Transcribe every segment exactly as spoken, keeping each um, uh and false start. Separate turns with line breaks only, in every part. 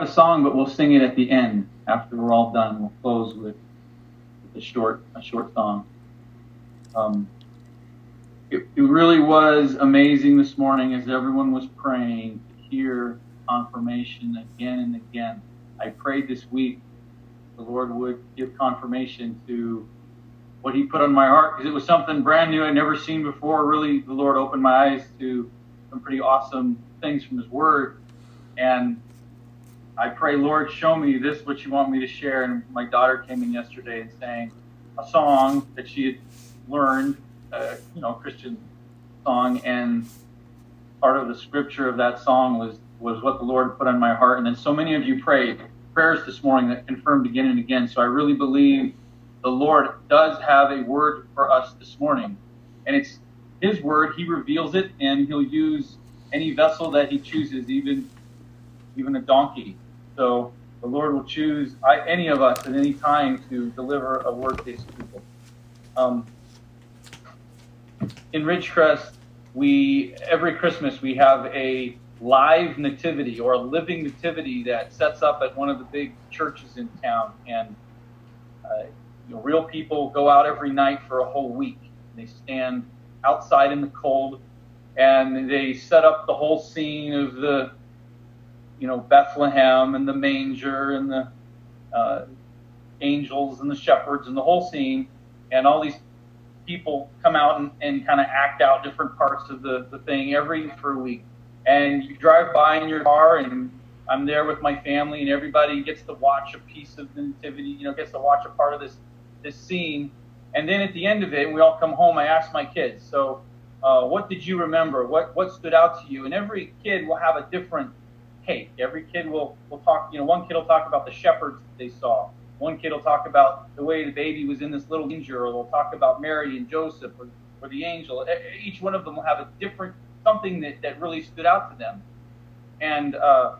song, but we'll sing it at the end after we're all done. We'll close with a short, a short song. Um, it, it really was amazing this morning as everyone was praying to hear confirmation again and again. I prayed this week the Lord would give confirmation to what He put on my heart, because it was something brand new I'd never seen before. Really, the Lord opened my eyes to some pretty awesome things from His Word. And I pray, Lord, show me this, what you want me to share. And my daughter came in yesterday and sang a song that she had learned, uh, you know, a Christian song. And part of the scripture of that song was, was what the Lord put on my heart. And then so many of you prayed prayers this morning that confirmed again and again. So I really believe the Lord does have a word for us this morning. And it's His word. He reveals it, and He'll use any vessel that He chooses, even even a donkey. So the Lord will choose I, any of us at any time to deliver a word to His people. Um, in Ridgecrest, we every Christmas we have a live nativity, or a living nativity, that sets up at one of the big churches in town. And uh, you know, real people go out every night for a whole week. They stand outside in the cold, and they set up the whole scene of the, you know, Bethlehem and the manger and the uh, angels and the shepherds and the whole scene. And all these people come out and, and kind of act out different parts of the, the thing every for a week. And you drive by in your car, and I'm there with my family, and everybody gets to watch a piece of the nativity, you know, gets to watch a part of this this scene. And then at the end of it, we all come home. I ask my kids, so uh, what did you remember? What what stood out to you? And every kid will have a different take. Every kid will, will talk, you know, one kid will talk about the shepherds that they saw. One kid will talk about the way the baby was in this little manger, or they'll talk about Mary and Joseph, or, or the angel. Each one of them will have a different something that, that really stood out to them. And uh,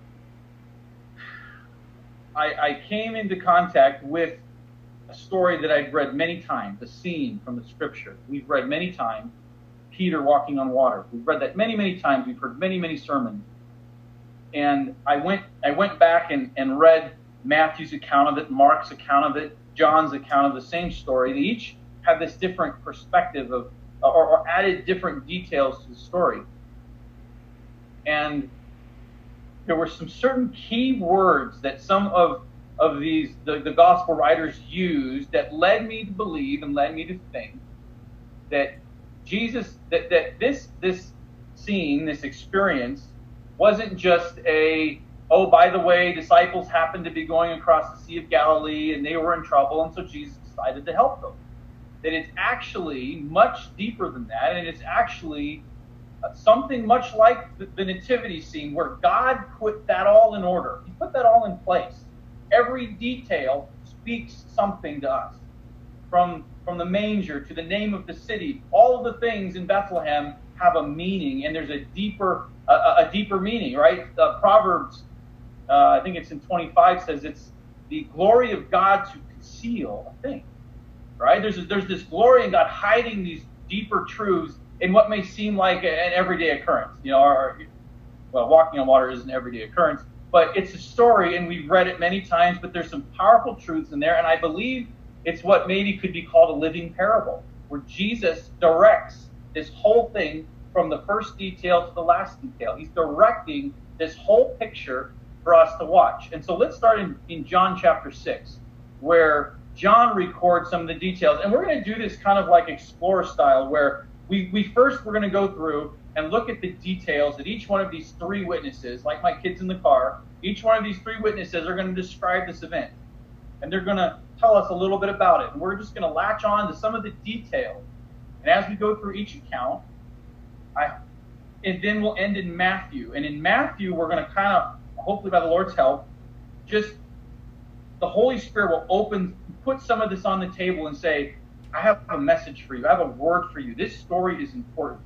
I, I came into contact with a story that I'd read many times, a scene from the scripture. We've read many times, Peter walking on water. We've read that many, many times. We've heard many, many sermons. And I went I went back and, and read Matthew's account of it, Mark's account of it, John's account of the same story. They each have this different perspective of, or, or added different details to the story. And there were some certain key words that some of of these the, the gospel writers used that led me to believe and led me to think that Jesus, that, that this this scene, this experience, wasn't just a, oh, by the way, disciples happened to be going across the Sea of Galilee and they were in trouble, and so Jesus decided to help them. That it's actually much deeper than that, and it's actually something much like the, the nativity scene, where God put that all in order. He put that all in place. Every detail speaks something to us. From, from the manger to the name of the city, all of the things in Bethlehem have a meaning, and there's a deeper a, a deeper meaning, right? Uh, Proverbs, uh, I think it's in twenty-five, says it's the glory of God to conceal a thing, right? There's, there's this glory in God hiding these deeper truths in what may seem like an everyday occurrence. You know, or, well, walking on water is an everyday occurrence, but it's a story, and we've read it many times, but there's some powerful truths in there, and I believe it's what maybe could be called a living parable, where Jesus directs this whole thing from the first detail to the last detail. He's directing this whole picture for us to watch. And so let's start in, in John chapter six, where John records some of the details. And we're going to do this kind of like Explorer style, where we, we first we're going to go through and look at the details that each one of these three witnesses, like my kids in the car, each one of these three witnesses are going to describe this event. And they're going to tell us a little bit about it. And we're just going to latch on to some of the details. And as we go through each account, I, and then we'll end in Matthew. And in Matthew, we're going to kind of, hopefully by the Lord's help, just the Holy Spirit will open, put some of this on the table and say, I have a message for you. I have a word for you. This story is important.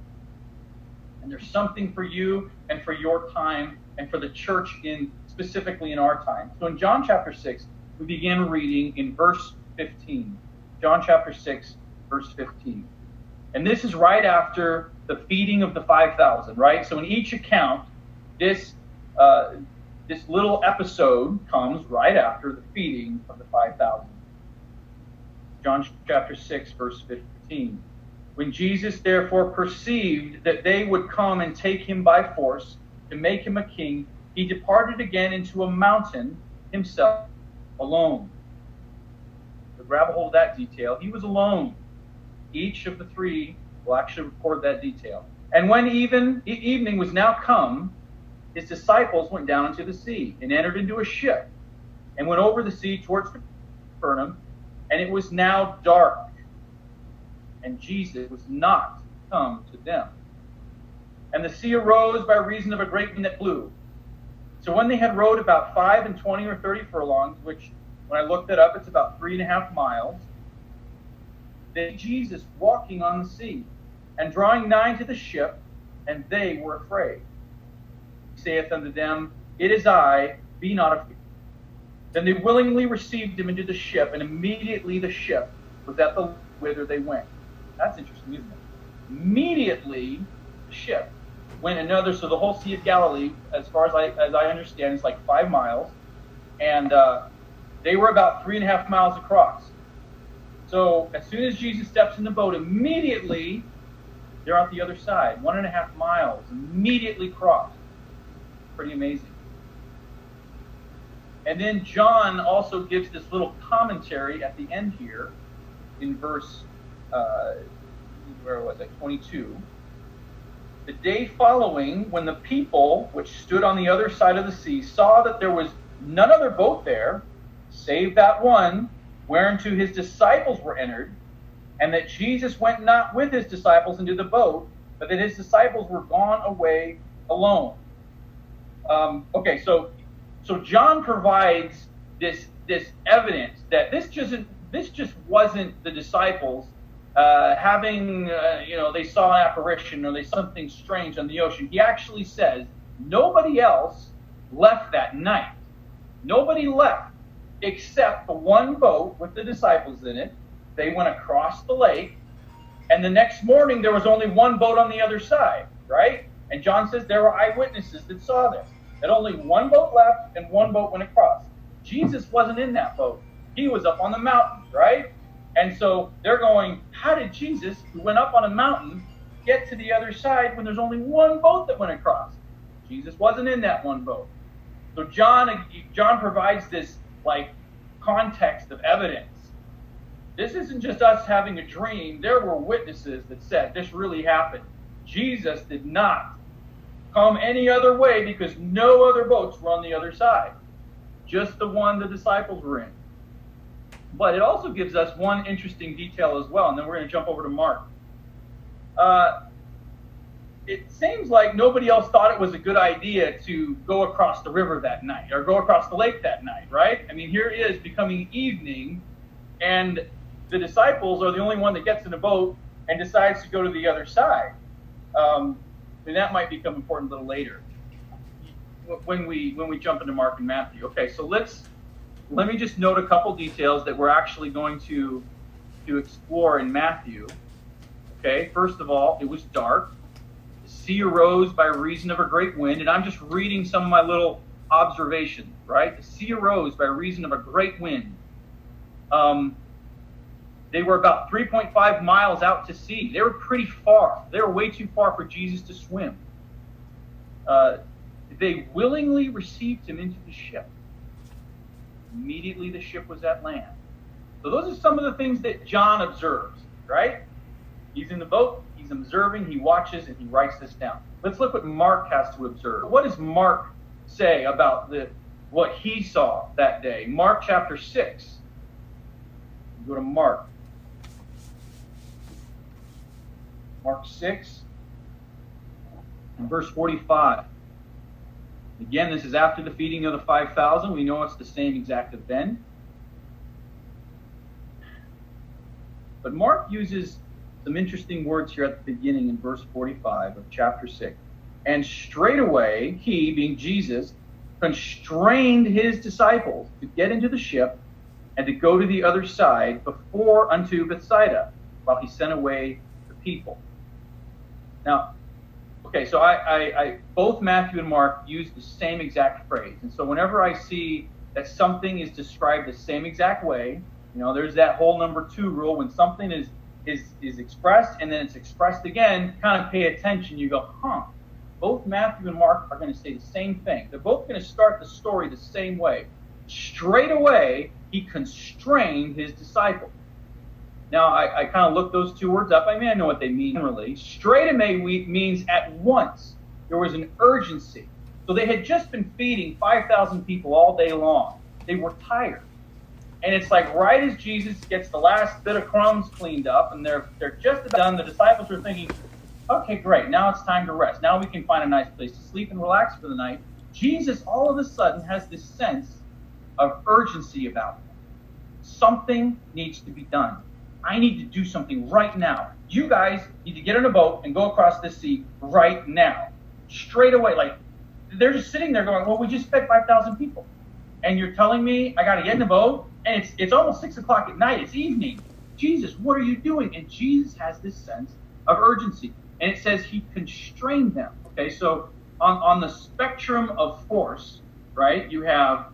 And there's something for you and for your time and for the church in specifically in our time. So in John chapter six, we begin reading in verse fifteen. John chapter six, verse fifteen. And this is right after the feeding of the five thousand, right? So in each account, this uh, this little episode comes right after the feeding of the five thousand. John chapter six, verse fifteen. When Jesus therefore perceived that they would come and take him by force to make him a king, he departed again into a mountain himself alone. So grab a hold of that detail. He was alone. Each of the three will actually record that detail. And when even evening was now come, his disciples went down into the sea and entered into a ship and went over the sea towards Capernaum, and it was now dark, and Jesus was not come to them. And the sea arose by reason of a great wind that blew. So when they had rowed about five and twenty or thirty furlongs, which when I looked it up, it's about three and a half miles, they Jesus walking on the sea, and drawing nigh to the ship, and they were afraid. He saith unto them, It is I, be not afraid. Then they willingly received him into the ship, and immediately the ship was at the whither they went. That's interesting, isn't it? Immediately the ship went another, so the whole Sea of Galilee, as far as I as I understand, is like five miles, and uh, they were about three and a half miles across. So as soon as Jesus steps in the boat, immediately they're on the other side, one and a half miles, immediately crossed. Pretty amazing. And then John also gives this little commentary at the end here in verse, uh, where was it, twenty-two. The day following, when the people which stood on the other side of the sea saw that there was none other boat there, save that one whereunto his disciples were entered, and that Jesus went not with his disciples into the boat, but that his disciples were gone away alone. Um, okay, so so John provides this this evidence that this just this just wasn't the disciples uh, having uh, you know they saw an apparition or they saw something strange on the ocean. He actually says nobody else left that night. Nobody left except the one boat with the disciples in it. They went across the lake, and the next morning there was only one boat on the other side, right? And John says there were eyewitnesses that saw this, that only one boat left and one boat went across. Jesus wasn't in that boat. He was up on the mountain, right? And so they're going, how did Jesus, who went up on a mountain, get to the other side when there's only one boat that went across? Jesus wasn't in that one boat. So John, John provides this like context of evidence. This isn't just us having a dream. There were witnesses that said this really happened. Jesus did not come any other way because no other boats were on the other side. Just the one the disciples were in. But it also gives us one interesting detail as well, and then we're going to jump over to Mark. Uh, it seems like nobody else thought it was a good idea to go across the river that night or go across the lake that night, right? I mean, here it is becoming evening, and the disciples are the only one that gets in a boat and decides to go to the other side. Um, and that might become important a little later when we when we jump into Mark and Matthew. Okay, so let's let me just note a couple details that we're actually going to to explore in Matthew. Okay, first of all, it was dark. The sea arose by reason of a great wind, and I'm just reading some of my little observations, right? The sea arose by reason of a great wind. Um, They were about three point five miles out to sea. They were pretty far. They were way too far for Jesus to swim. Uh, they willingly received him into the ship. Immediately the ship was at land. So those are some of the things that John observes, right? He's in the boat, he's observing, he watches, and he writes this down. Let's look what Mark has to observe. What does Mark say about the what he saw that day? Mark chapter six. Go to Mark. Mark six, and verse forty-five. Again, this is after the feeding of the five thousand. We know it's the same exact event. But Mark uses some interesting words here at the beginning in verse forty-five of chapter six. And straightway he, being Jesus, constrained his disciples to get into the ship and to go to the other side before unto Bethsaida, while he sent away the people. Now, Okay, so I, I, I both Matthew and Mark use the same exact phrase. And so whenever I see that something is described the same exact way, you know, there's that whole number two rule. When something is is is expressed and then it's expressed again, kind of pay attention. You go, huh, both Matthew and Mark are going to say the same thing. They're both going to start the story the same way. Straight away, he constrained his disciples. Now, I, I kind of looked those two words up. I mean, I know what they mean really. Straight away means at once. There was an urgency. So they had just been feeding five thousand people all day long. They were tired. And it's like right as Jesus gets the last bit of crumbs cleaned up and they're they're just done, the disciples are thinking, okay, great, now it's time to rest. Now we can find a nice place to sleep and relax for the night. Jesus all of a sudden has this sense of urgency about him. Something needs to be done. I need to do something right now. You guys need to get in a boat and go across this sea right now. Straight away. Like, they're just sitting there going, well, we just fed five thousand people. And you're telling me I got to get in a boat? And it's it's almost six o'clock at night. It's evening. Jesus, what are you doing? And Jesus has this sense of urgency. And it says he constrained them. Okay, so on, on the spectrum of force, right, you have,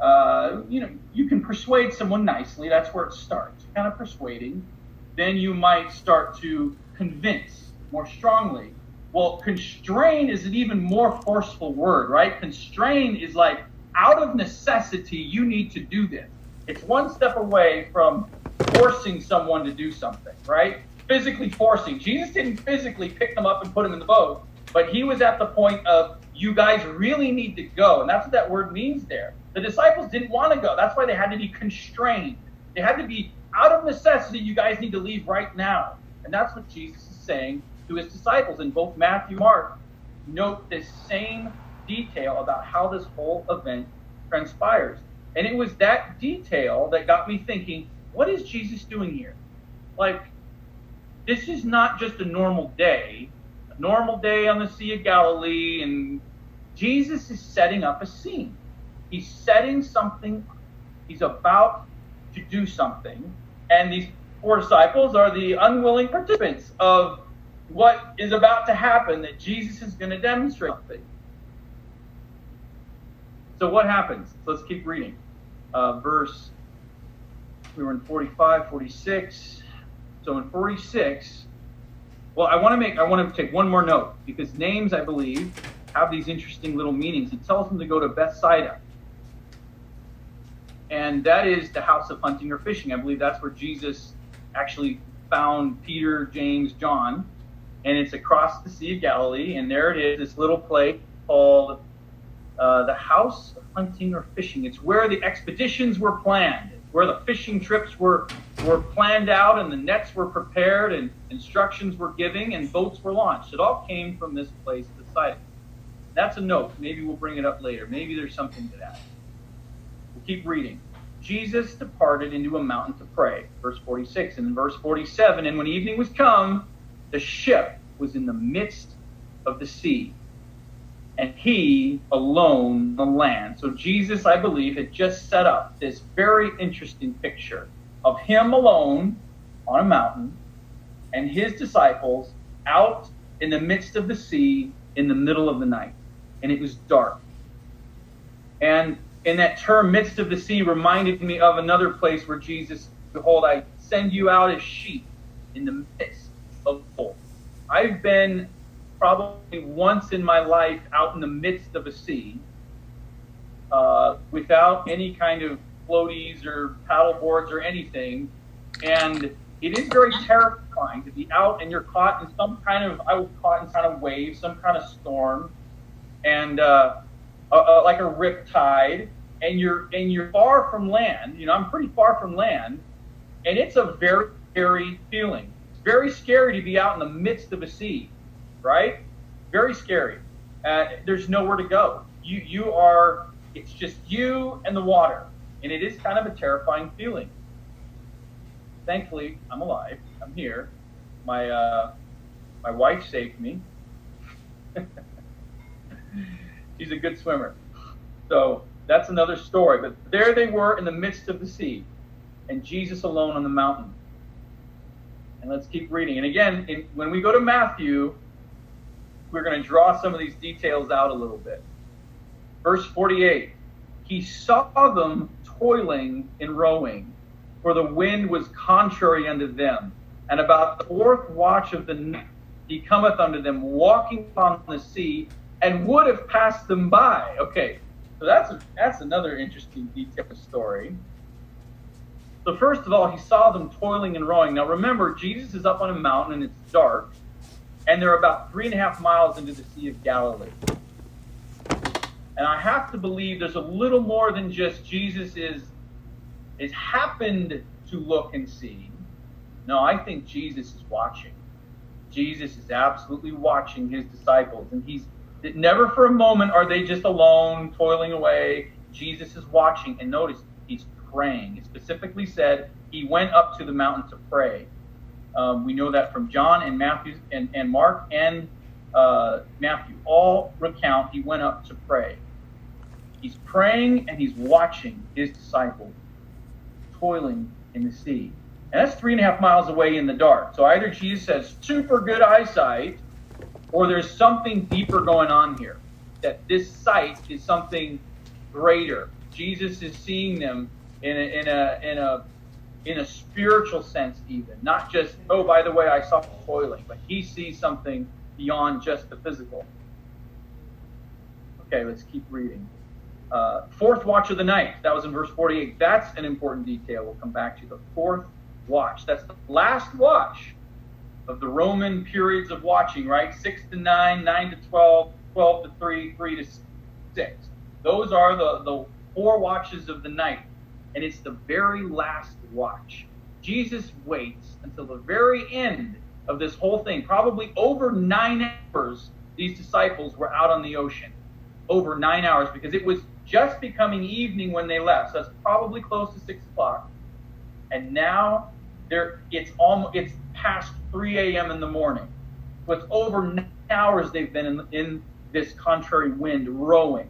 uh, you know, you can persuade someone nicely. That's where it starts, kind of persuading. Then you might start to convince more strongly. Well, constrain is an even more forceful word, right? Constrain is like, out of necessity, you need to do this. It's one step away from forcing someone to do something, right? Physically forcing. Jesus didn't physically pick them up and put them in the boat, but he was at the point of, you guys really need to go. And that's what that word means there. The disciples didn't want to go. That's why they had to be constrained. They had to be, out of necessity, you guys need to leave right now. And that's what Jesus is saying to his disciples. And both Matthew and Mark note this same detail about how this whole event transpires. And it was that detail that got me thinking, what is Jesus doing here? Like, this is not just a normal day, a normal day on the Sea of Galilee, and Jesus is setting up a scene. He's setting something, he's about to do something, and these four disciples are the unwilling participants of what is about to happen, that Jesus is going to demonstrate something. So what happens? Let's keep reading. Uh, verse, we were in forty-five, forty-six. So in forty-six, well, I want to make, I want to take one more note, because names, I believe, have these interesting little meanings. He tells them to go to Bethsaida. And that is the house of hunting or fishing. I believe that's where Jesus actually found Peter, James, John. And it's across the Sea of Galilee. And there it is, this little place called uh, the house of hunting or fishing. It's where the expeditions were planned. It's where the fishing trips were, were planned out, and the nets were prepared, and instructions were given, and boats were launched. It all came from this place, Bethsaida. That's a note. Maybe we'll bring it up later. Maybe there's something to that. We'll keep reading. Jesus departed into a mountain to pray. Verse forty-six. And in verse forty-seven, and when evening was come, the ship was in the midst of the sea, and he alone on land. So Jesus, I believe, had just set up this very interesting picture of him alone on a mountain and his disciples out in the midst of the sea in the middle of the night. And it was dark. And in that term, midst of the sea, reminded me of another place where Jesus, behold, I send you out as sheep in the midst of wolves. I've been probably once in my life out in the midst of a sea uh, without any kind of floaties or paddle boards or anything. And it is very terrifying to be out and you're caught in some kind of, I was caught in some kind of wave, some kind of storm, and uh, uh, like a rip tide, and you're and you're far from land. You know, I'm pretty far from land, and it's a very scary feeling. It's very scary to be out in the midst of a sea, right? Very scary. Uh, there's nowhere to go. You you are. It's just you and the water, and it is kind of a terrifying feeling. Thankfully, I'm alive. I'm here. My uh, my wife saved me. She's a good swimmer. So that's another story. But there they were in the midst of the sea, and Jesus alone on the mountain. And let's keep reading. And again, in, when we go to Matthew, we're going to draw some of these details out a little bit. Verse forty-eight, he saw them toiling in rowing, for the wind was contrary unto them. And about the fourth watch of the night he cometh unto them, walking upon the sea, and would have passed them by. Okay, so that's a, that's another interesting detailed story. So first of all, he saw them toiling and rowing. Now remember, Jesus is up on a mountain and it's dark, and they're about three and a half miles into the Sea of Galilee. And I have to believe there's a little more than just Jesus is, is happened to look and see. No, I think Jesus is watching. Jesus is absolutely watching his disciples. And he's never for a moment are they just alone, toiling away. Jesus is watching. And notice, he's praying. It specifically said he went up to the mountain to pray. Um, we know that from John and Matthew and, and Mark and uh, Matthew. All recount he went up to pray. He's praying and he's watching his disciples toiling in the sea. And that's three and a half miles away in the dark. So either Jesus has super good eyesight, or there's something deeper going on here. That this sight is something greater. Jesus is seeing them in a in a in a in a spiritual sense, even not just, oh, by the way, I saw toiling, but he sees something beyond just the physical. Okay, let's keep reading. Uh, fourth watch of the night. That was in verse forty-eight. That's an important detail. We'll come back to the fourth watch. That's the last watch of the Roman periods of watching, right? Six to nine, nine to twelve, twelve to three, three to six. Those are the, the four watches of the night. And it's the very last watch. Jesus waits until the very end of this whole thing. Probably over nine hours, these disciples were out on the ocean. Over nine hours, because it was just becoming evening when they left. So it's probably close to six o'clock. And now they're, it's almost it's past three a.m. in the morning. So it's over nine hours they've been in, in this contrary wind rowing.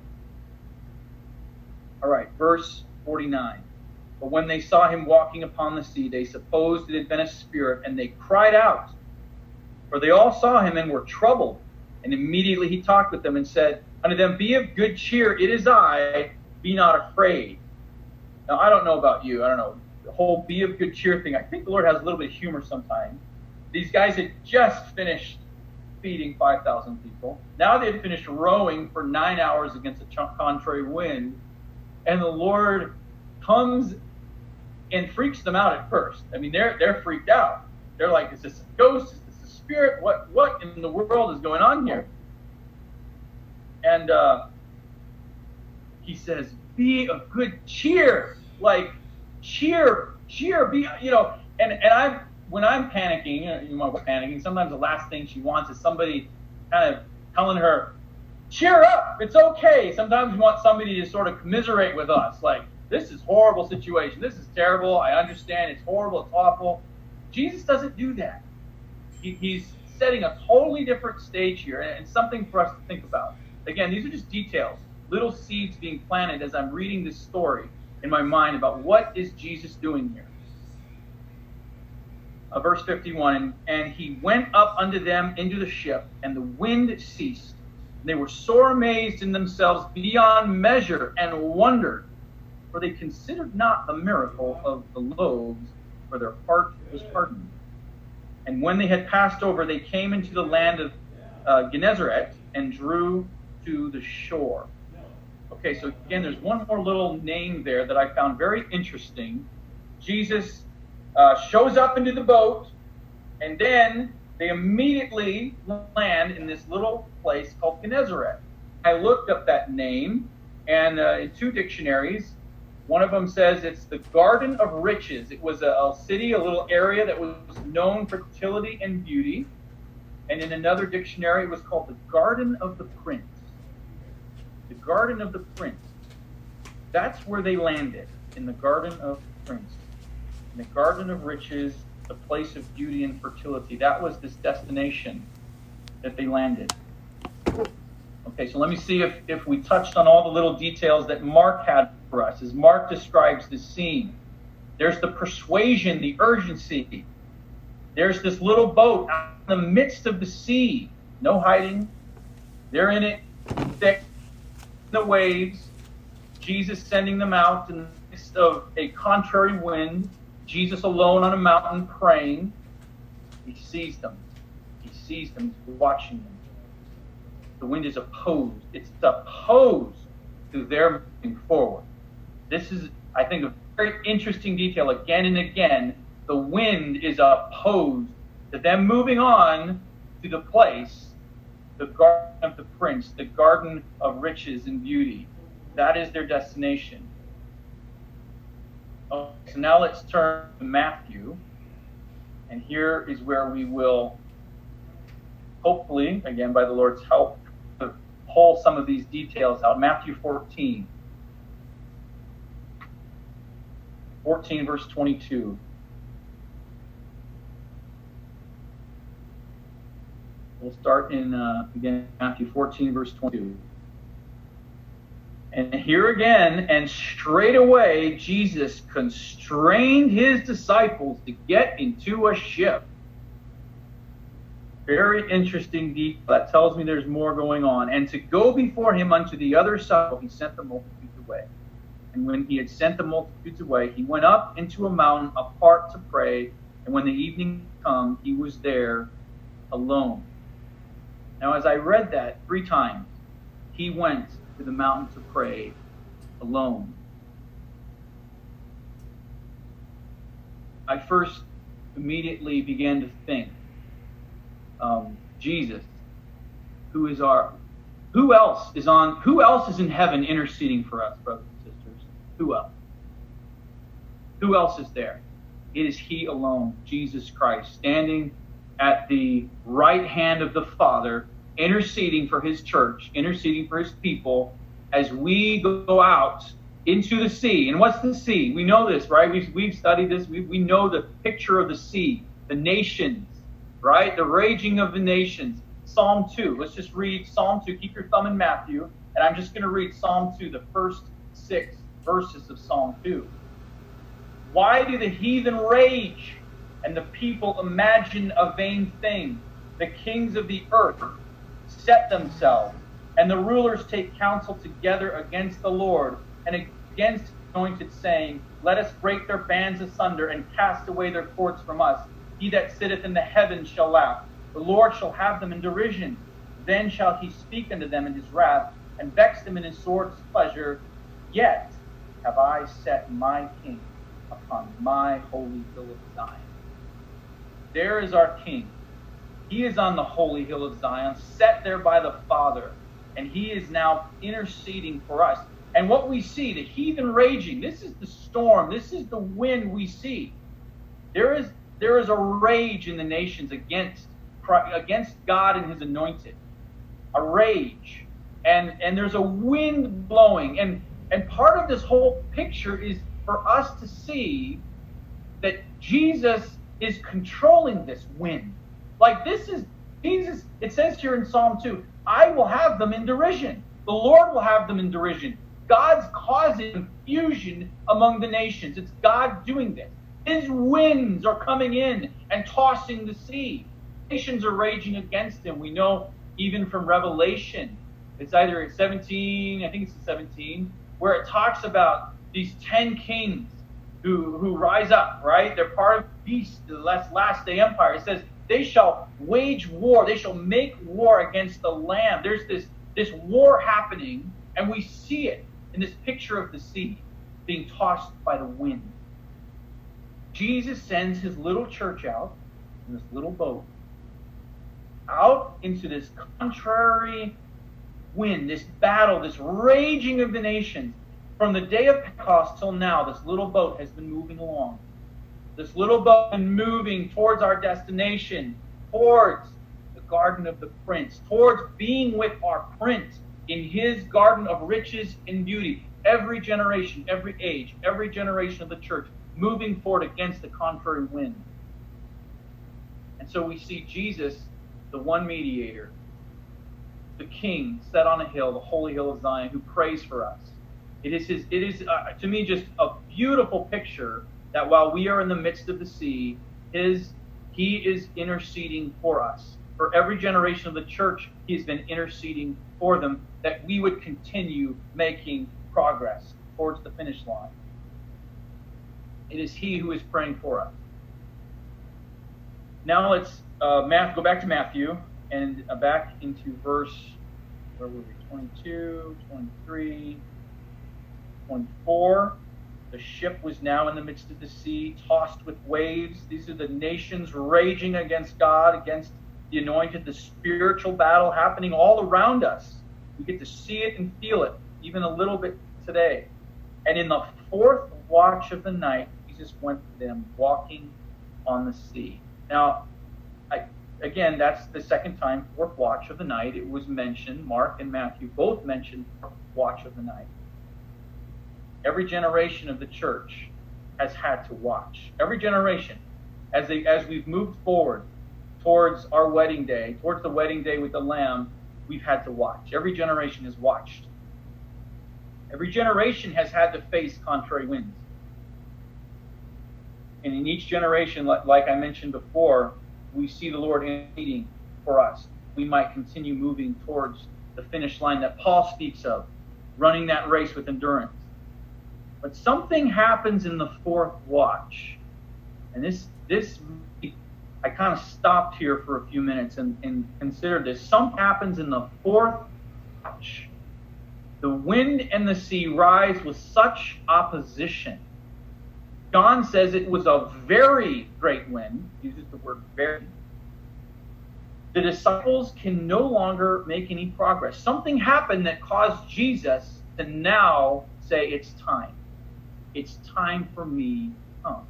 All right, verse forty-nine. But when they saw him walking upon the sea, they supposed it had been a spirit, and they cried out. For they all saw him and were troubled. And immediately he talked with them and said unto them, be of good cheer, it is I, be not afraid. Now, I don't know about you. I don't know. The whole be of good cheer thing, I think the Lord has a little bit of humor sometimes. These guys had just finished feeding five thousand people. Now they had finished rowing for nine hours against a contrary wind. And the Lord comes and freaks them out at first. I mean, they're they're freaked out. They're like, is this a ghost? Is this a spirit? What what in the world is going on here? And uh, he says, be of good cheer. Like, cheer, cheer, be, you know, and, and I'm, when I'm panicking, you know, panicking, sometimes the last thing she wants is somebody kind of telling her, cheer up, it's okay. Sometimes we want somebody to sort of commiserate with us, like, this is a horrible situation, this is terrible, I understand, it's horrible, it's awful. Jesus doesn't do that. He, he's setting a totally different stage here, and, and something for us to think about. Again, these are just details, little seeds being planted as I'm reading this story in my mind about what is Jesus doing here. Uh, verse fifty-one, and, and he went up unto them into the ship, and the wind ceased. And they were sore amazed in themselves beyond measure, and wondered, for they considered not the miracle of the loaves, for their heart was hardened. And when they had passed over, they came into the land of uh, Gennesaret, and drew to the shore. Okay, so again, there's one more little name there that I found very interesting. Jesus uh, shows up into the boat, and then they immediately land in this little place called Gennesaret. I looked up that name, and uh, in two dictionaries, one of them says it's the Garden of Riches. It was a, a city, a little area that was known for fertility and beauty. And in another dictionary, it was called the Garden of the Prince. The Garden of the Prince. That's where they landed, in the Garden of the Prince. In the Garden of Riches, the place of beauty and fertility. That was this destination that they landed. Okay, so let me see if, if we touched on all the little details that Mark had for us, as Mark describes this scene. There's the persuasion, the urgency. There's this little boat out in the midst of the sea. No hiding, They're in it thick, the waves, Jesus sending them out in the midst of a contrary wind, Jesus alone on a mountain praying. He sees them. He sees them. He's watching them. The wind is opposed. It's opposed to their moving forward. This is, I think, a very interesting detail again and again. The wind is opposed to them moving on to the place, the garden of the prince, the garden of riches and beauty. That is their destination. Okay, so now let's turn to Matthew. And here is where we will, hopefully, again by the Lord's help, pull some of these details out. Matthew fourteen. fourteen, verse twenty-two. We'll start in, uh, again, Matthew fourteen, verse twenty-two. And here again, and straightway Jesus constrained his disciples to get into a ship. Very interesting detail. That tells me there's more going on. And to go before him unto the other side, he sent the multitudes away. And when he had sent the multitudes away, he went up into a mountain apart to pray. And when the evening came, he was there alone. Now, as I read that three times, he went to the mountain to pray alone. I first immediately began to think, um, Jesus, who is our, who else is on, who else is in heaven interceding for us, brothers and sisters? Who else? Who else is there? It is he alone, Jesus Christ, standing at the right hand of the Father, interceding for his church, interceding for his people as we go out into the sea. And what's the sea? We know this, right? We've, we've studied this. We, we know the picture of the sea, the nations, right? The raging of the nations. Psalm two. Let's just read Psalm two. Keep your thumb in Matthew. And I'm just going to read Psalm two, the first six verses of Psalm two. Why do the heathen rage and the people imagine a vain thing? The kings of the earth set themselves, and the rulers take counsel together against the Lord and against his anointed, saying, let us break their bands asunder and cast away their cords from us. He that sitteth in the heavens shall laugh. The Lord shall have them in derision. Then shall he speak unto them in his wrath, and vex them in his sword's pleasure. Yet have I set my king upon my holy hill of Zion. There is our king. He is on the holy hill of Zion, set there by the Father, and he is now interceding for us. And what we see, the heathen raging, this is the storm, this is the wind we see. There is there is a rage in the nations against against God and his anointed. A rage. And and there's a wind blowing. And and part of this whole picture is for us to see that Jesus is controlling this wind. Like this is Jesus, it says here in Psalm two, I will have them in derision. The Lord will have them in derision. God's causing confusion among the nations. It's God doing this. His winds are coming in and tossing the sea. Nations are raging against him. We know even from Revelation, it's either at seventeen, I think it's seventeen, where it talks about these ten kings who, who rise up, right? They're part of the beast, the last, last day empire. It says, they shall wage war. They shall make war against the Lamb. There's this, this war happening, and we see it in this picture of the sea being tossed by the wind. Jesus sends his little church out in this little boat, out into this contrary wind, this battle, this raging of the nations. From the day of Pentecost till now, this little boat has been moving along. This little boat has been moving towards our destination, towards the garden of the prince, towards being with our prince in his garden of riches and beauty. Every generation, every age, every generation of the church moving forward against the contrary wind. And so we see Jesus, the one mediator, the king set on a hill, the holy hill of Zion, who prays for us. It is his. It is uh, to me just a beautiful picture that while we are in the midst of the sea, his he is interceding for us For every generation of the church, he has been interceding for them, that we would continue making progress towards the finish line. It is he who is praying for us. Now let's uh, math, go back to Matthew and uh, back into verse, where were we, twenty-two, twenty-three, twenty-four. The ship was now in the midst of the sea, tossed with waves. These are the nations raging against God, against the anointed, the spiritual battle happening all around us. We get to see it and feel it, even a little bit today. And in the fourth watch of the night, Jesus went to them walking on the sea. Now, I, again, that's the second time, fourth watch of the night. It was mentioned, Mark and Matthew both mentioned fourth watch of the night. Every generation of the church has had to watch. Every generation, as they, as we've moved forward towards our wedding day, towards the wedding day with the Lamb, we've had to watch. Every generation has watched. Every generation has had to face contrary winds. And in each generation, like I mentioned before, we see the Lord interceding for us. We might continue moving towards the finish line that Paul speaks of, running that race with endurance. But something happens in the fourth watch. And this, this I kind of stopped here for a few minutes and, and considered this. Something happens in the fourth watch. The wind and the sea rise with such opposition. John says it was a very great wind. He uses the word very. The disciples can no longer make any progress. Something happened that caused Jesus to now say, it's time. It's time for me to come.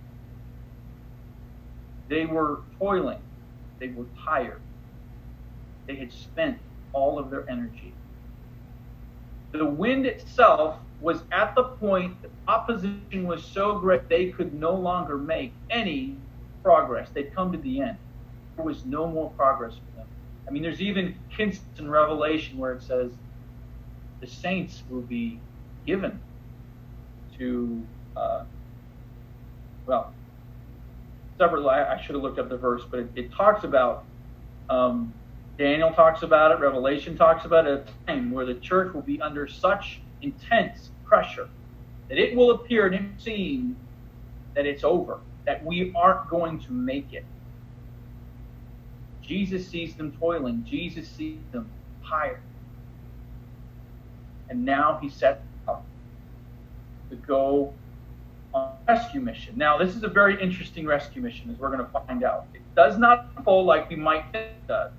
They were toiling. They were tired. They had spent all of their energy. The wind itself was at the point that opposition was so great they could no longer make any progress. They'd come to the end. There was no more progress for them. I mean, there's even hints in Revelation where it says the saints will be given to, uh, well, several, I, I should have looked up the verse, but it, it talks about, um, Daniel talks about it, Revelation talks about it, a time where the church will be under such intense pressure that it will appear in him seeing that it's over, that we aren't going to make it. Jesus sees them toiling. Jesus sees them tired. And now he sets up to go on a rescue mission. Now, this is a very interesting rescue mission, as we're going to find out. It does not unfold like we might think it does.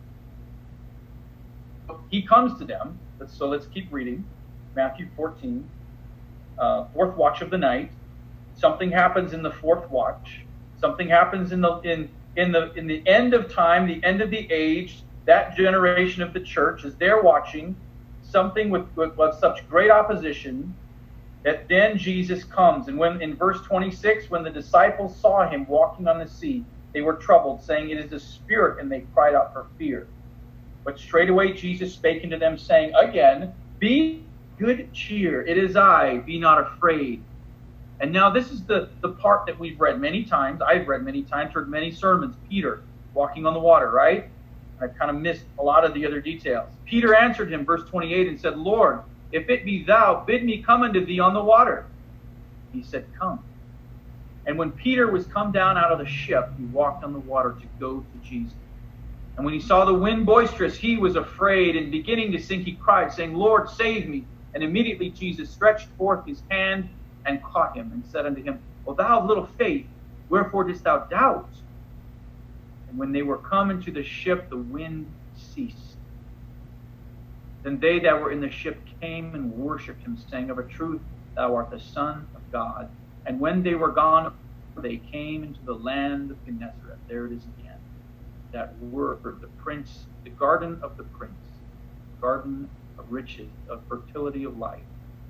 He comes to them. So let's keep reading. Matthew fourteen, uh, fourth watch of the night. Something happens in the fourth watch. Something happens in the in in the in the end of time, the end of the age. That generation of the church, as they're watching something with, with, with such great opposition, that then Jesus comes. And when in verse twenty-six, when the disciples saw him walking on the sea, they were troubled, saying, "It is a spirit," and they cried out for fear. But straightway Jesus spake unto them, saying again, "Be good cheer, it is I, be not afraid." And now this is the, the part that we've read many times. I've read many times, heard many sermons. Peter walking on the water, right? I've kind of missed a lot of the other details. Peter answered him, verse twenty-eight, and said, "Lord, if it be thou, bid me come unto thee on the water." He said, "Come." And when Peter was come down out of the ship, he walked on the water to go to Jesus. And when he saw the wind boisterous, he was afraid, and beginning to sink, he cried, saying, "Lord, save me." And immediately Jesus stretched forth his hand and caught him, and said unto him, "O thou of little faith, wherefore didst thou doubt?" And when they were come into the ship, the wind ceased. Then they that were in the ship came and worshipped him, saying, "Of a truth, thou art the Son of God." And when they were gone, they came into the land of Gennesaret. There it is again. That word, the prince, the garden of the prince, garden of riches, of fertility of life.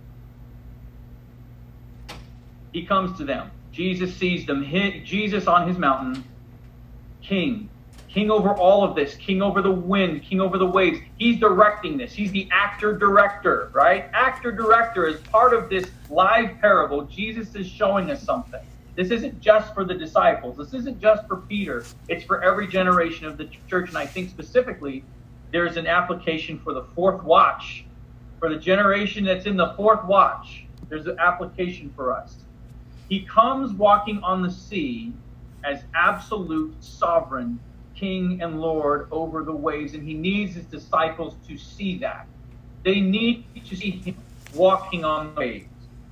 He comes to them. Jesus sees them. He, Jesus on his mountain, king. King over all of this. King over the wind. King over the waves. He's directing this. He's the actor-director, right? Actor-director is part of this live parable. Jesus is showing us something. This isn't just for the disciples. This isn't just for Peter. It's for every generation of the church. And I think specifically there's an application for the fourth watch. For the generation that's in the fourth watch, there's an application for us. He comes walking on the sea as absolute sovereign King and Lord over the waves, and he needs his disciples to see that. They need to see him walking on the waves.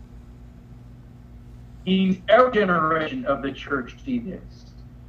He needs every generation of the church to see this.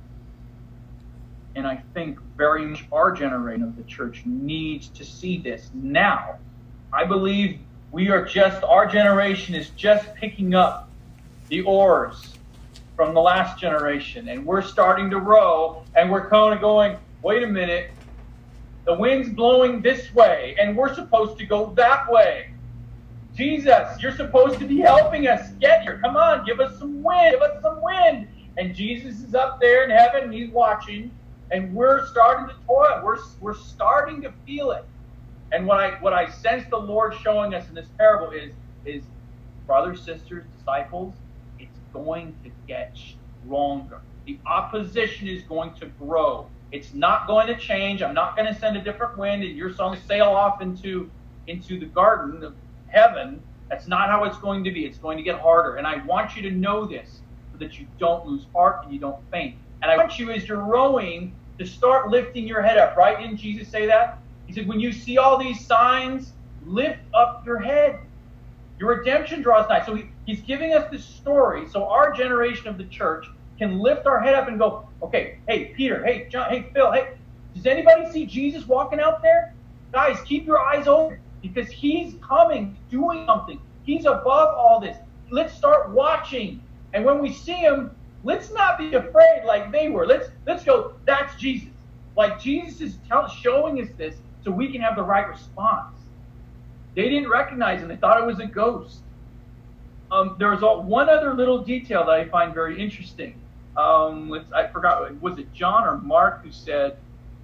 And I think very much our generation of the church needs to see this now. I believe we are just, our generation is just picking up the oars from the last generation, and we're starting to row, and we're kind of going, wait a minute, the wind's blowing this way, and we're supposed to go that way. Jesus, you're supposed to be helping us get here. Come on, give us some wind, give us some wind. And Jesus is up there in heaven, and he's watching, and we're starting to toil. We're, we're starting to feel it. And what I what I sense the Lord showing us in this parable is, is brothers, sisters, disciples, it's going to get stronger. The opposition is going to grow. It's not going to change. I'm not going to send a different wind and you're going to sail off into, into the garden of heaven. That's not how it's going to be. It's going to get harder. And I want you to know this so that you don't lose heart and you don't faint. And I want you, as you're rowing, to start lifting your head up. Right? Didn't Jesus say that? He said, when you see all these signs, lift up your head. Your redemption draws nigh. So he, he's giving us this story so our generation of the church can lift our head up and go, okay, hey, Peter, hey, John, hey, Phil, hey, does anybody see Jesus walking out there? Guys, keep your eyes open because he's coming, doing something. He's above all this. Let's start watching. And when we see him, let's not be afraid like they were. Let's, let's go, that's Jesus. Like Jesus is tell, showing us this so we can have the right response. They didn't recognize him. They thought it was a ghost. Um, there was one other little detail that I find very interesting. Um, let's, I forgot, was it John or Mark who said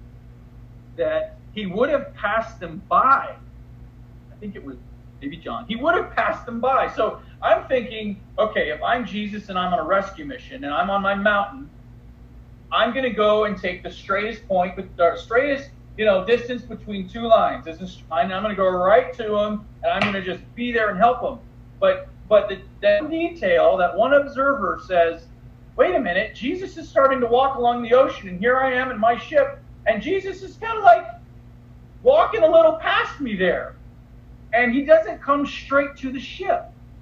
that he would have passed them by? I think it was maybe John. He would have passed them by. So I'm thinking, okay, if I'm Jesus and I'm on a rescue mission and I'm on my mountain, I'm going to go and take the straightest point, the straightest you know, distance between two lines. This is fine. I'm going to go right to them, and I'm going to just be there and help them. But but the, that detail, that one observer says, wait a minute, Jesus is starting to walk along the ocean, and here I am in my ship, and Jesus is kind of like walking a little past me there. And he doesn't come straight to the ship.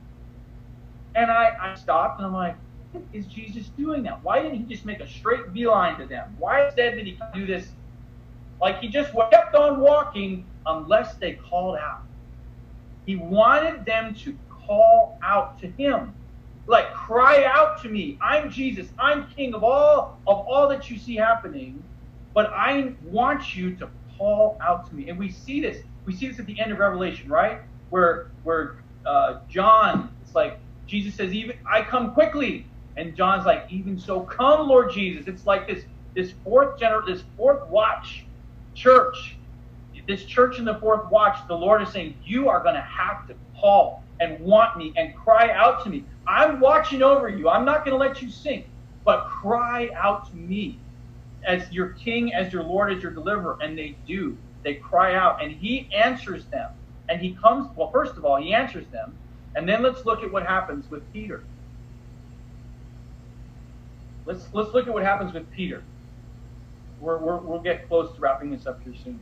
And I, I stopped, and I'm like, what is Jesus doing now? Why didn't he just make a straight beeline to them? Why instead did he do this? Like he just kept on walking unless they called out. He wanted them to call out to him. Like, cry out to me. I'm Jesus. I'm king of all of all that you see happening. But I want you to call out to me. And we see this. We see this at the end of Revelation, right? Where where uh, John, it's like Jesus says, even I come quickly. And John's like, even so, come, Lord Jesus. It's like this this fourth gener- this fourth watch. Church, this church in the fourth watch, the Lord is saying, you are going to have to call and want me and cry out to me. I'm watching over you. I'm not going to let you sink, but cry out to me as your king, as your Lord, as your deliverer. And they do. They cry out, and he answers them. And he comes, well, first of all, he answers them. And then let's look at what happens with Peter. Let's, let's look at what happens with Peter. We're, we're, we'll get close to wrapping this up here soon.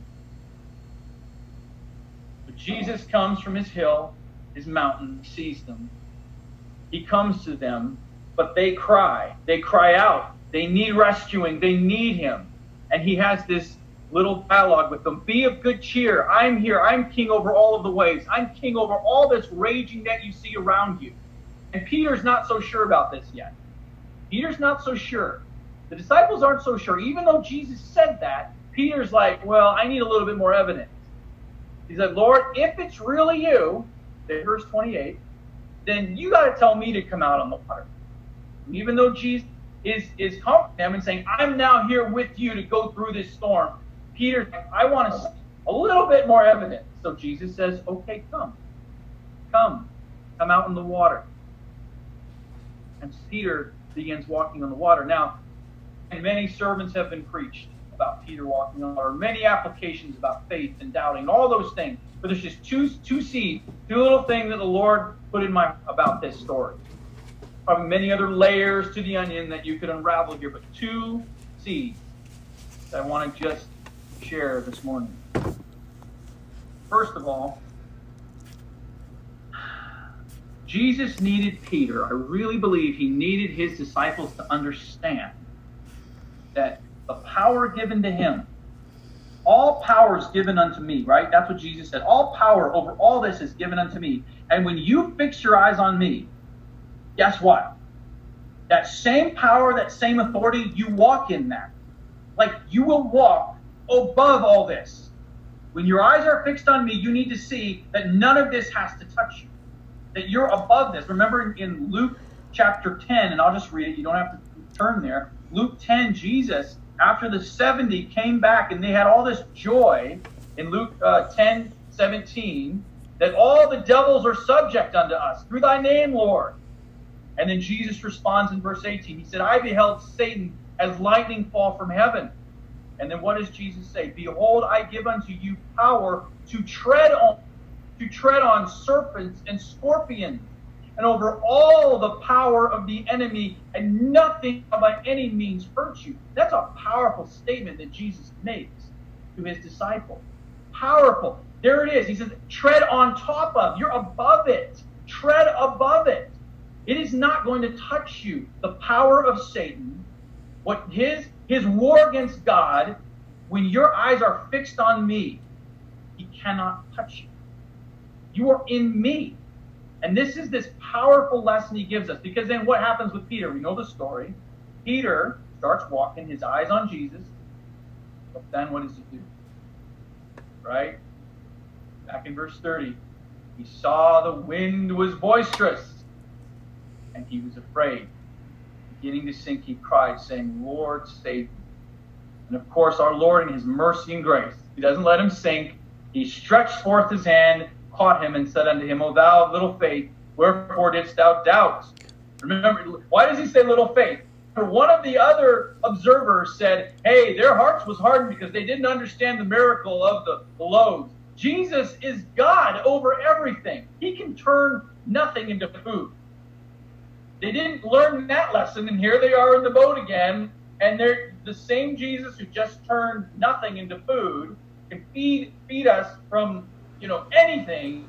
But Jesus comes from his hill, his mountain, sees them. He comes to them, but they cry. They cry out. They need rescuing. They need him. And he has this little dialogue with them. Be of good cheer. I'm here. I'm king over all of the waves. I'm king over all this raging that you see around you. And Peter's not so sure about this yet. Peter's not so sure. The disciples aren't so sure. Even though Jesus said that, Peter's like, well, I need a little bit more evidence. He said, Lord, if it's really you, verse twenty-eight, then you got to tell me to come out on the water. And even though Jesus is, is comforting them and saying, I'm now here with you to go through this storm, Peter's like, I want to see a little bit more evidence. So Jesus says, okay, come. Come. Come out in the water. and Peter begins walking on the water. Now, and many sermons have been preached about Peter walking on water, many applications about faith and doubting, all those things. But there's just two, two seeds, two little things that the Lord put in my about this story. Probably many other layers to the onion that you could unravel here, but two seeds that I want to just share this morning. First of all, Jesus needed Peter. I really believe he needed his disciples to understand that the power given to him, all power is given unto me, right? That's what Jesus said. All power over all this is given unto me. And when you fix your eyes on me, guess what? That same power, that same authority, you walk in that. Like you will walk above all this. When your eyes are fixed on me, you need to see that none of this has to touch you. That you're above this. Remember in Luke chapter ten, and I'll just read it. You don't have to turn there. Luke ten, Jesus, after the seventy came back and they had all this joy in Luke uh, ten, seventeen, that all the devils are subject unto us through thy name, Lord. And then Jesus responds in verse eighteen. He said, I beheld Satan as lightning fall from heaven. And then what does Jesus say? Behold, I give unto you power to tread on, to tread on serpents and scorpions, and over all the power of the enemy, and nothing by any means hurt you. That's a powerful statement that Jesus makes to his disciples. Powerful. There it is. He says, tread on top of. You're above it. Tread above it. It is not going to touch you. The power of Satan, what his his war against God, when your eyes are fixed on me, he cannot touch you. You are in me. And this is this powerful lesson he gives us. Because then what happens with Peter? We know the story. Peter starts walking, his eyes on Jesus. But then what does he do? Right? Back in verse thirty. He saw the wind was boisterous, and he was afraid. Beginning to sink, he cried, saying, Lord, save me. And of course, our Lord in his mercy and grace, he doesn't let him sink. He stretched forth his hand, caught him, and said unto him, O thou of little faith, wherefore didst thou doubt? Remember, why does he say little faith? For one of the other observers said, hey, their hearts was hardened because they didn't understand the miracle of the, the loaves. Jesus is God over everything. He can turn nothing into food. They didn't learn that lesson, and here they are in the boat again, and they're the same Jesus who just turned nothing into food can feed feed us from, you know, anything.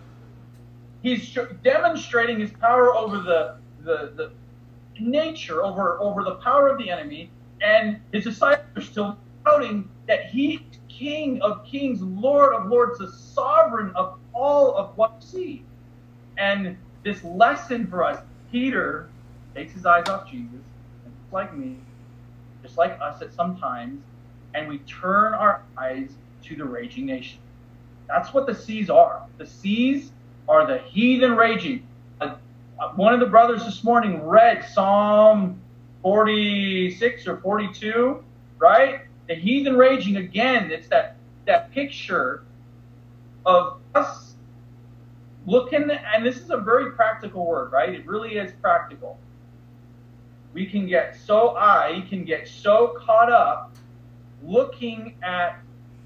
He's demonstrating his power over the the, the nature, over, over the power of the enemy, and his disciples are still doubting that he is King of kings, Lord of lords, the sovereign of all of what we see. And this lesson for us, Peter takes his eyes off Jesus, and just like me, just like us at some times, and we turn our eyes to the raging nation. That's what the seas are. The seas are the heathen raging. Uh, one of the brothers this morning read Psalm forty-six or forty-two, right? The heathen raging again. It's that, that picture of us looking, and this is a very practical word, right? It really is practical. We can get so, I can get so caught up looking at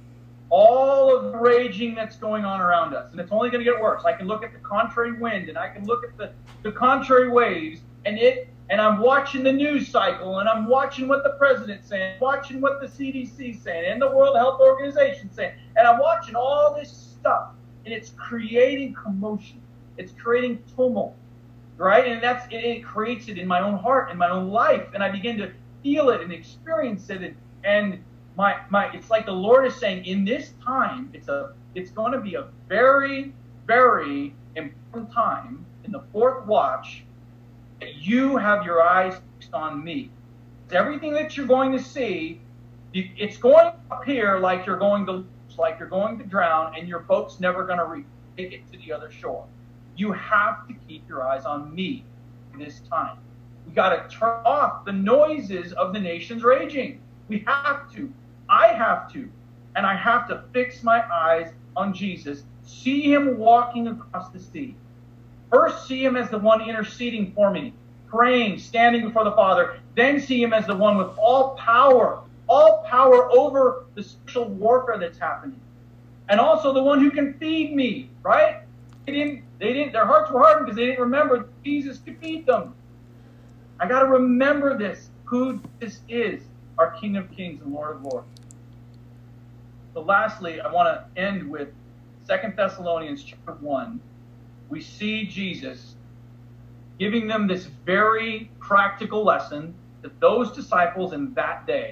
all of the raging that's going on around us. And it's only going to get worse. I can look at the contrary wind, and I can look at the, the contrary waves, and it, and I'm watching the news cycle, and I'm watching what the president's saying, watching what the C D C's saying, and the World Health Organization's saying, and I'm watching all this stuff, and it's creating commotion. It's creating tumult. Right? And that's it, it creates it in my own heart, in my own life. And I begin to feel it and experience it. And, and my my it's like the Lord is saying, in this time, it's a it's going to be a very, very important time in the fourth watch that you have your eyes fixed on me. It's everything that you're going to see, it's going to appear like you're going to like you're going to drown, and your boat's never going to make it to the other shore. You have to keep your eyes on me this time. We got to turn off the noises of the nations raging. We have to. I have to. And I have to fix my eyes on Jesus. See him walking across the sea. First, see him as the one interceding for me. praying, standing before the Father, then see him as the one with all power, all power over the spiritual warfare that's happening. And also the one who can feed me, right? They didn't, they didn't, their hearts were hardened because they didn't remember Jesus could feed them. I got to remember this, who this is, our King of Kings and Lord of Lords. So lastly, I want to end with Second Thessalonians chapter one. We see Jesus giving them this very practical lesson to those disciples in that day.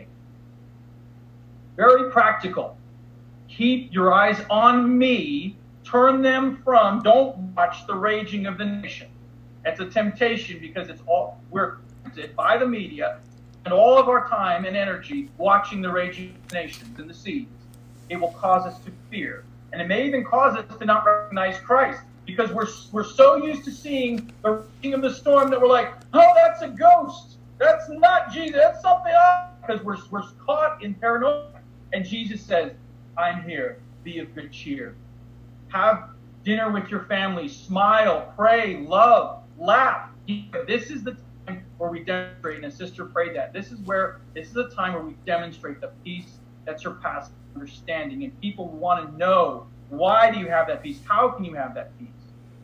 Very practical. Keep your eyes on me. Turn them from, don't watch the raging of the nation. It's a temptation because it's all, we're tempted by the media and all of our time and energy watching the raging nations and the seas. It will cause us to fear. And it may even cause us to not recognize Christ because we're we're so used to seeing the raging of the storm that we're like, oh, that's a ghost. That's not Jesus. That's something else. Because we're, we're caught in paranoia. And Jesus says, I'm here. Be of good cheer. Have dinner with your family. Smile, pray, love, laugh. This is the time where we demonstrate, and a sister prayed that. This is where, this is the time where we demonstrate the peace that surpasses understanding. And people want to know, why do you have that peace? How can you have that peace?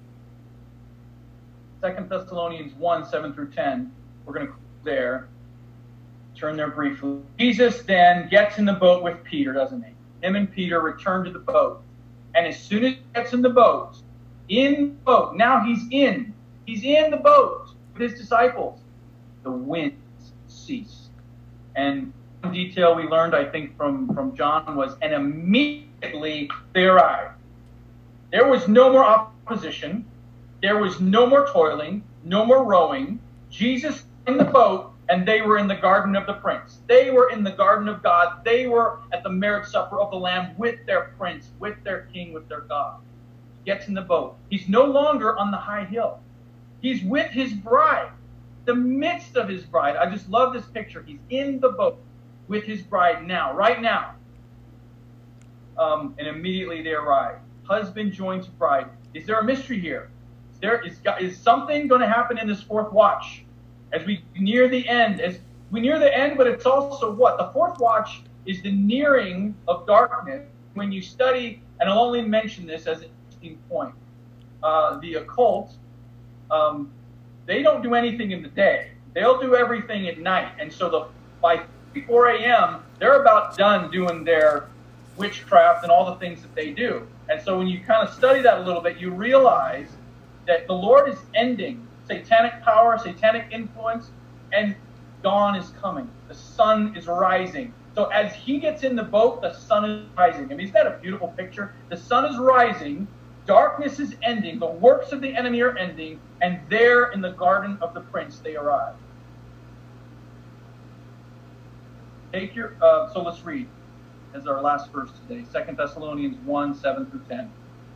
Second Thessalonians one, seven through ten. We're going to there. Turn there briefly. Jesus then gets in the boat with Peter, doesn't he? Him and Peter return to the boat. And as soon as he gets in the boat, in the boat, now he's in. He's in the boat with his disciples. The winds cease. And one detail we learned, I think, from, from John was, and immediately they arrived. There was no more opposition. There was no more toiling, no more rowing. Jesus in the boat, and they were in the garden of the prince. They were in the garden of God. They were at the marriage supper of the Lamb with their prince, with their king, with their God. He gets in the boat. He's no longer on the high hill. He's with his bride, the midst of his bride. I just love this picture. He's in the boat with his bride now, right now. Um, and immediately they arrive. Husband joins bride. Is there a mystery here? Is there is, is something going to happen in this fourth watch? As we near the end, as we near the end, but it's also what? The fourth watch is the nearing of darkness. When you study, and I'll only mention this as an interesting point, uh, the occult, um, they don't do anything in the day. They'll do everything at night. And so the by four a.m., they're about done doing their witchcraft and all the things that they do. And so when you kind of study that a little bit, you realize that the Lord is ending satanic power, satanic influence, and dawn is coming. The sun is rising. So as he gets in the boat, the sun is rising. I mean, isn't that a beautiful picture? The sun is rising, darkness is ending, the works of the enemy are ending, and there in the garden of the prince they arrive. Take your, uh, so let's read as our last verse today, Second Thessalonians one, seven through ten.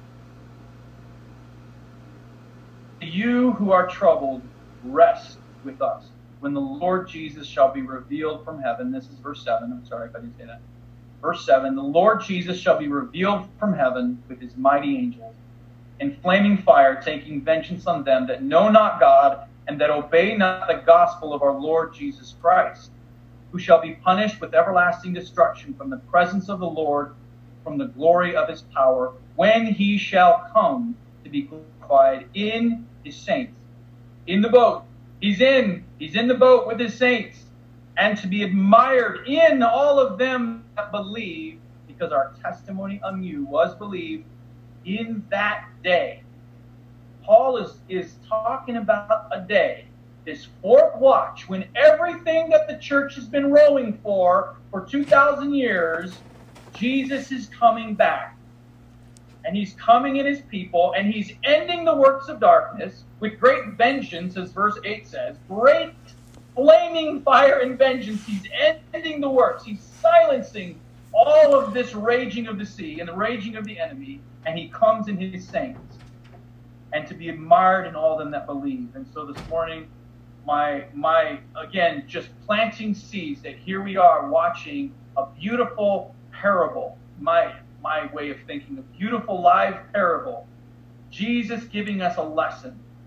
You who are troubled, rest with us when the Lord Jesus shall be revealed from heaven. This is verse seven. I'm sorry if I didn't say that. Verse seven. The Lord Jesus shall be revealed from heaven with his mighty angels in flaming fire, taking vengeance on them that know not God and that obey not the gospel of our Lord Jesus Christ, who shall be punished with everlasting destruction from the presence of the Lord, from the glory of his power, when he shall come to be glorified in his saints. In the boat. He's in. He's in the boat with his saints. And to be admired in all of them that believe, because our testimony on you was believed in that day. Paul is, is talking about a day, this fourth watch, when everything that the church has been rowing for for two thousand years, Jesus is coming back. And he's coming in his people, and he's ending the works of darkness with great vengeance, as verse eight says. Great flaming fire and vengeance. He's ending the works. He's silencing all of this raging of the sea and the raging of the enemy, and he comes in his saints, and to be admired in all them that believe. And so this morning, my, my again, just planting seeds that here we are watching a beautiful parable, my my way of thinking, a beautiful live parable. Jesus giving us a lesson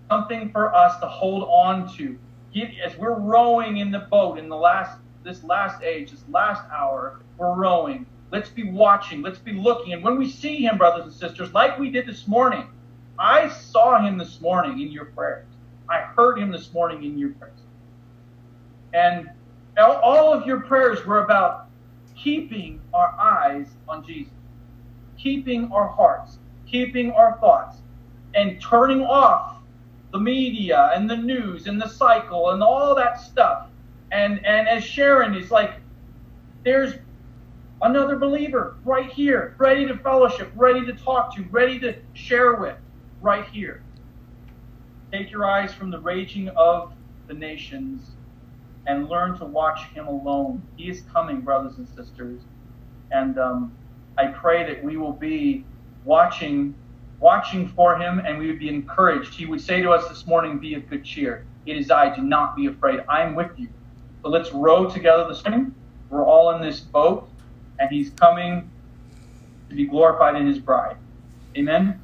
something for us to hold on to. As we're rowing in the boat in the last this last age, this last hour, we're rowing. Let's be watching. Let's be looking. And when we see him, brothers and sisters, like we did this morning, I saw him this morning in your prayers. I heard him this morning in your prayers. And all of your prayers were about keeping our eyes on Jesus, keeping our hearts, keeping our thoughts, and turning off the media and the news and the cycle and all that stuff. And and as Sharon is like, there's another believer right here, ready to fellowship, ready to talk to, ready to share with, right here. Take your eyes from the raging of the nations and learn to watch him alone. He is coming, brothers and sisters. And um, I pray that we will be watching watching for him, and we would be encouraged. He would say to us this morning, be of good cheer. It is I, do not be afraid. I am with you. So let's row together this morning. We're all in this boat, and he's coming to be glorified in his bride. Amen?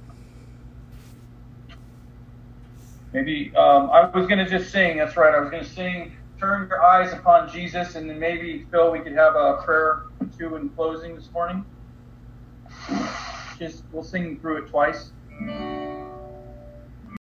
Maybe, um, I was going to just sing, that's right, I was going to sing, turn your eyes upon Jesus, and then maybe, Phil, we could have a prayer or two in closing this morning. Just, we'll sing through it twice.